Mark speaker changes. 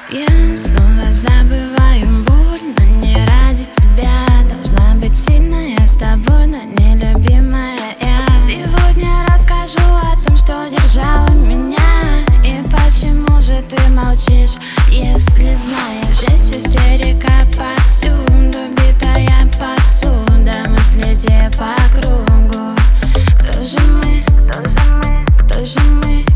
Speaker 1: Я снова забываю боль, но не ради тебя. Должна быть сильная с тобой, но нелюбимая я. Сегодня расскажу о том, что держало меня. И почему же ты молчишь, если знаешь? Здесь истерика повсюду, битая посуда, мысли те по кругу. Кто же мы? Кто же мы?